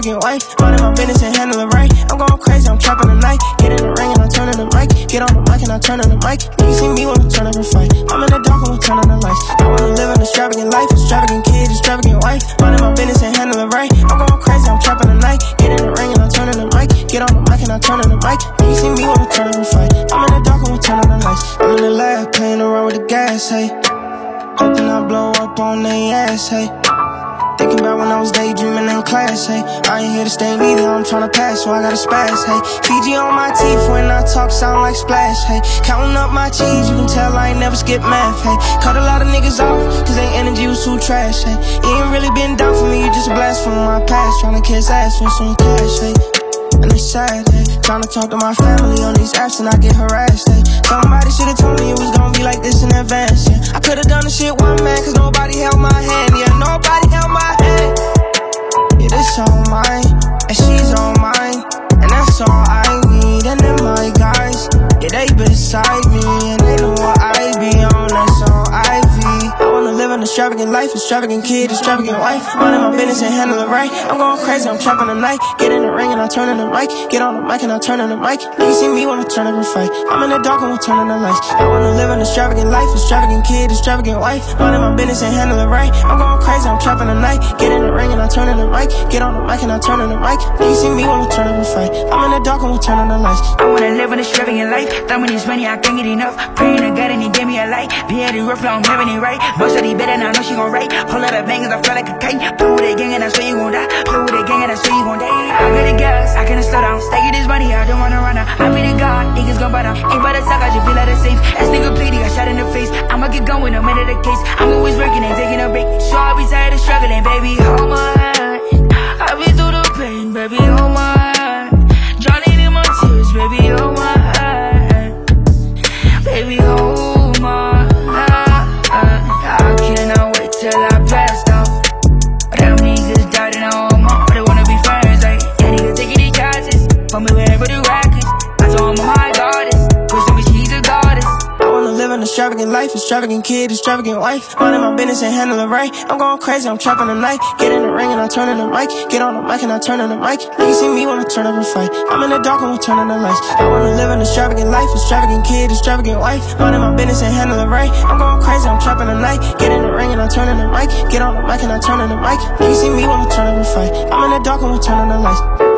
extravagant wife. Minding my business and handle it right. I'm going crazy, I'm trapping the night. Get in the ring and I turn on the mic. Get on the mic and I turn on the mic. You see me when I turn up and fight. I'm in the dark when we turn on the lights. I wanna live an extravagant life, extravagant kid, extravagant wife. Minding my business and handle it right. I'm going crazy, I'm trapping the night. Get in the ring and I turn on the mic. Get on the mic and I turn on the mic. You see me when I turn up and fight. I'm in the dark when we turn on the lights. I'm in the lab playing around with the gas, hey. Hoping I blow up on they ass, hey. Thinking about when I was daydreaming in class, hey. I ain't here to stay neither, I'm tryna pass, so I gotta spaz, hey. Fiji on my teeth when I talk, sound like Splash, hey. Counting up my cheese, you can tell I ain't never skip math, hey. Cut a lot of niggas off, cause their energy was too trash, hey. You ain't really been down for me, you just a blast from my past. Tryna kiss ass for some cash, hey. And it's sad, hey. Tryna talk to my family on these apps and I get harassed, hey. Somebody should've told me it was gonna be like this in advance, yeah. I could've done the shit one man, cause nobody held my hand, yeah. Nobody held my hand. Yeah, this all mine, and she's all mine, and that's all I need. And then my guys, yeah, they beside me, and they know what I be on, that's all I be. I wanna live an extravagant life, extravagant kid, extravagant wife. Minding my business and handle it right. I'm going crazy, I'm trapping the night. Get in the ring and I turn on the mic. Get on the mic and I turn on the mic. You see me when I turn up and fight. I'm in the dark when we turn on the lights. I wanna live an extravagant life, extravagant kid, extravagant wife. Minding my business and handle it right. I'm going crazy, I'm trapping the night. Get in the ring and I turn on the mic. Get on the mic and I turn on the mic. You see me when we turn up and fight. I'm in the dark when we turn on the lights. I wanna live an extravagant life. Thumbing this money, I can't get enough. Praying to God and he gave me a light. Be at the rough, I'm having it right. Most of these better, and I know she gon' write. Pull up at bangers, I feel like a kite. Play with that gang and I swear you gon' die. Play with that gang and I swear you gon' die. I got the gas, I can't slow down. Stacking this money, I don't wanna run out. I be the God, niggas gon' buy down. Ain't by the talk, I just feel like the safe. Ass nigga pity, I shot in the face. I'ma get going, no matter the case. I'm always working and taking a break. So I'll be tired of struggling, baby, hold my hand. I've been through the pain, baby, hold my hand. Drowning in my tears, baby, hold my hand. Baby, hold my hand. I cannot wait till I pass out. Them niggas died and I want more. They wanna be friends, like, yeah, niggas taking these chances. Put me wherever the rack is. I told him I'm my goddess. Cause to me she's a goddess. I wanna live an extravagant life, extravagant kid, extravagant wife. Minding my business and handle it right. I'm going crazy, I'm trapping the night. Get in the ring and I turn on the mic. Get on the mic and I turn on the mic. You see me when I turn up and fight. I'm in the dark when we turn on the lights. I wanna live an extravagant life, extravagant kid, extravagant wife. Minding my business and handle it right. I'm going crazy, I'm trapping the night. Get in the ring and I turn on the mic. Get on the mic and I turn on the mic. You see me when I turn up and fight. I'm in the dark when we turn on the lights.